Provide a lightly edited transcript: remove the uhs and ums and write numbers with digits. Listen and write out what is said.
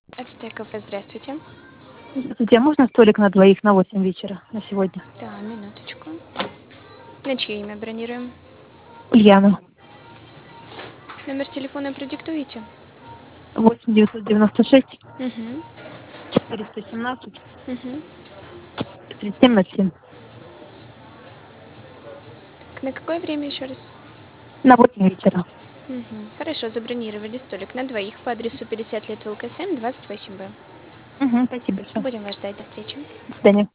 Ацтек кафе, здравствуйте. Здравствуйте, а можно столик на двоих на 8 вечера на сегодня? Да, минуточку. На чье имя бронируем? Ульяна. Номер телефона продиктуете? 8 996 Угу, 417 угу. 3707. На какое время еще раз? На 8 вечера. Угу. Хорошо, забронировали столик на двоих по адресу 50 лет ВЛКСМ, 28Б. Угу, спасибо большое. Будем вас ждать, до встречи. До свидания.